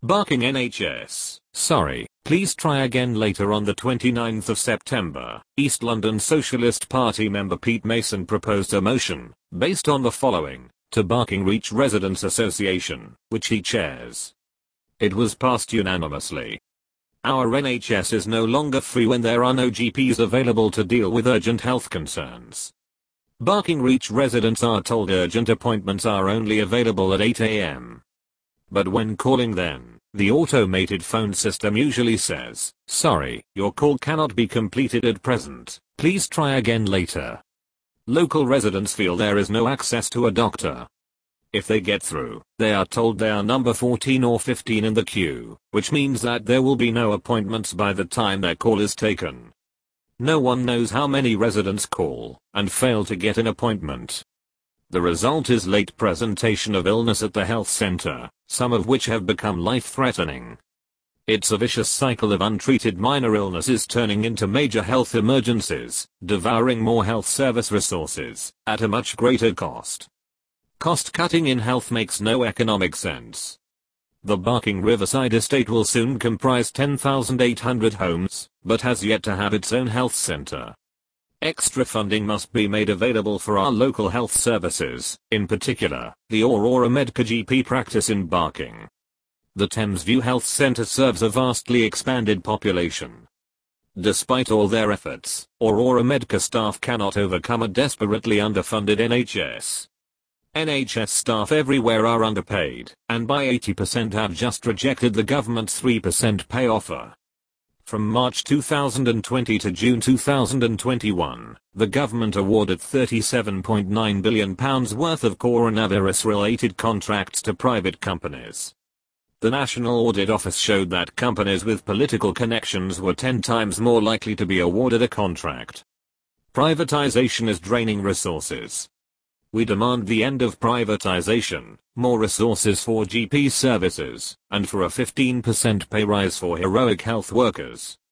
Barking NHS. Sorry, please try again later. On the 29th of September, East London Socialist Party member Pete Mason proposed a motion, based on the following, to Barking Reach Residents Association, which he chairs. It was passed unanimously. Our NHS is no longer free when there are no GPs available to deal with urgent health concerns. Barking Reach residents are told urgent appointments are only available at 8 a.m. But when calling then, the automated phone system usually says, "Sorry, your call cannot be completed at present, please try again later." Local residents feel there is no access to a doctor. If they get through, they are told they are number 14 or 15 in the queue, which means that there will be no appointments by the time their call is taken. No one knows how many residents call and fail to get an appointment. The result is late presentation of illness at the health center, some of which have become life-threatening. It's a vicious cycle of untreated minor illnesses turning into major health emergencies, devouring more health service resources, at a much greater cost. Cost-cutting in health makes no economic sense. The Barking Riverside estate will soon comprise 10,800 homes, but has yet to have its own health center. Extra funding must be made available for our local health services, in particular, the Aurora Medica GP practice in Barking. The Thamesview Health Centre serves a vastly expanded population. Despite all their efforts, Aurora Medica staff cannot overcome a desperately underfunded NHS. NHS staff everywhere are underpaid, and by 80% have just rejected the government's 3% pay offer. From March 2020 to June 2021, the government awarded £37.9 billion worth of coronavirus-related contracts to private companies. The National Audit Office showed that companies with political connections were 10 times more likely to be awarded a contract. Privatization is draining resources. We demand the end of privatization, more resources for GP services, and for a 15% pay rise for heroic health workers.